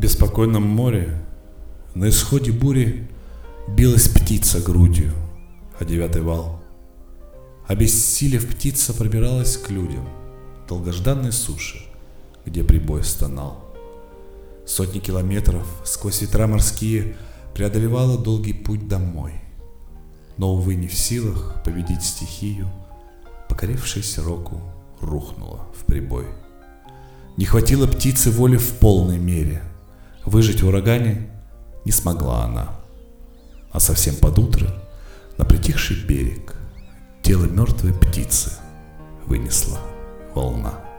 беспокойном море на исходе бури билась птица грудью о девятый вал. Обессилев, птица пробиралась к людям долгожданной суши, где прибой стонал. Сотни километров сквозь ветра морские преодолевала долгий путь домой. Но, увы, не в силах победить стихию, покорившись року, рухнула в прибой. Не хватило птицы воли в полной мере. Выжить в урагане не смогла она. А совсем под утро на притихший берег тело мертвой птицы вынесла волна.